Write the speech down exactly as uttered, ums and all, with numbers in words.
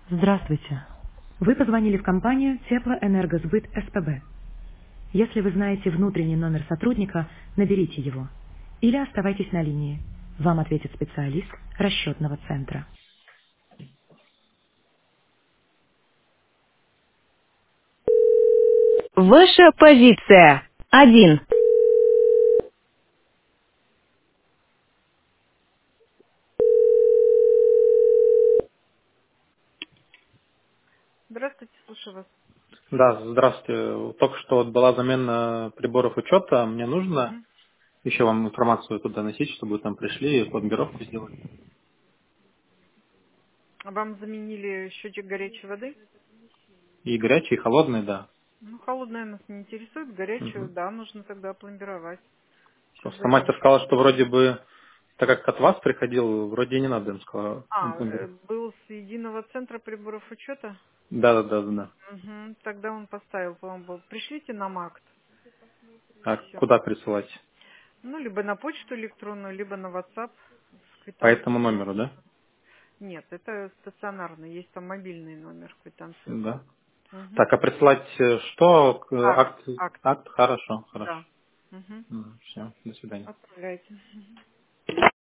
Здравствуйте. Вы позвонили в компанию Теплоэнергосбыт СПБ. Если вы знаете внутренний номер сотрудника, наберите его. Или оставайтесь на линии. Вам ответит специалист расчетного центра. Ваша позиция. Один. Здравствуйте, слушаю вас. Да, здравствуйте. Только что вот была замена приборов учета. Мне нужно Мгм. еще вам информацию туда носить, чтобы вы там пришли и пломбировку сделали. Вам заменили счетчик горячей воды? И горячий, и холодный, да. Ну, холодная нас не интересует, горячую, Мгм. да, нужно тогда пломбировать. Сейчас Просто зайдем. мастер сказал, что вроде бы, так как от вас приходил, вроде не надо, им сказал, А, э, пломбировку. был с единого центра приборов учета? Да, да, да, да. да. Угу, тогда он поставил пломбу. Пришлите нам акт. И А все. куда присылать? Ну, либо на почту электронную, либо на WhatsApp с По этому квитанцией. номеру, да? Нет, это стационарный, есть там мобильный номер квитанции. Да. Угу. Так, а присылать э, что? К- Акт, Акт? акт, Акт? Хорошо, хорошо. да. Угу. Все, до свидания. Отправляйте.